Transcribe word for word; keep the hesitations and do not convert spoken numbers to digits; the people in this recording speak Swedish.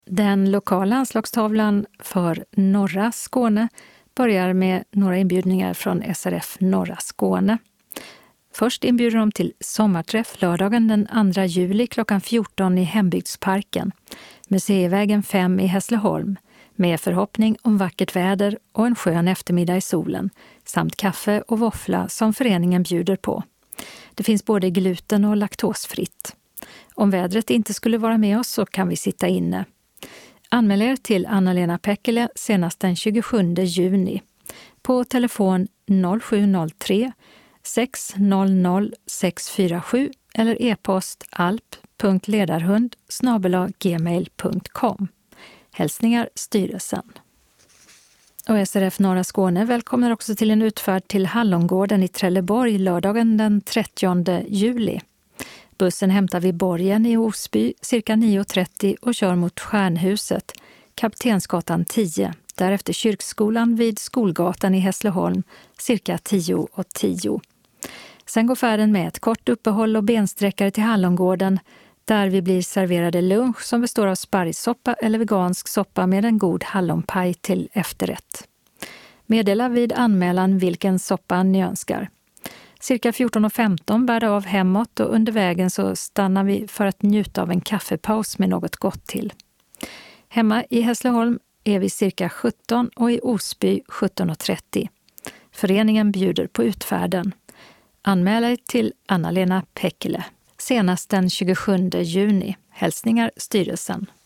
Den lokala anslagstavlan för norra Skåne börjar med några inbjudningar från S R F Norra Skåne. Först inbjuder de till sommarträff lördagen den andra juli klockan fjorton i Hembygdsparken, Museivägen fem i Hässleholm, med förhoppning om vackert väder och en skön eftermiddag i solen, samt kaffe och våffla som föreningen bjuder på. Det finns både gluten- och laktosfritt. Om vädret inte skulle vara med oss så kan vi sitta inne. Anmäl er till Anna-Lena Pekkele senast den tjugosjunde juni på telefon noll sju noll tre sex noll noll sex fyra sju eller e-post alp punkt ledarhund snabel-a gmail punkt com. Hälsningar styrelsen. Och S R F Norra Skåne välkomnar också till en utfärd till Hallongården i Trelleborg lördagen den trettionde juli. Bussen hämtar vid Borgen i Osby cirka nio trettio och kör mot Stjärnhuset, Kaptensgatan tio, därefter Kyrkskolan vid Skolgatan i Hässleholm cirka tio tio. Sen går färden med ett kort uppehåll och bensträckare till Hallongården där vi blir serverade lunch som består av sparrissoppa eller vegansk soppa med en god hallonpaj till efterrätt. Meddela vid anmälan vilken soppa ni önskar. Cirka fjorton femton bär det av hemåt och under vägen så stannar vi för att njuta av en kaffepaus med något gott till. Hemma i Hässleholm är vi cirka sjutton och i Osby sjutton trettio. Föreningen bjuder på utfärden. Anmäl er till Anna-Lena Pekkele senast den tjugosjunde juni. Hälsningar styrelsen.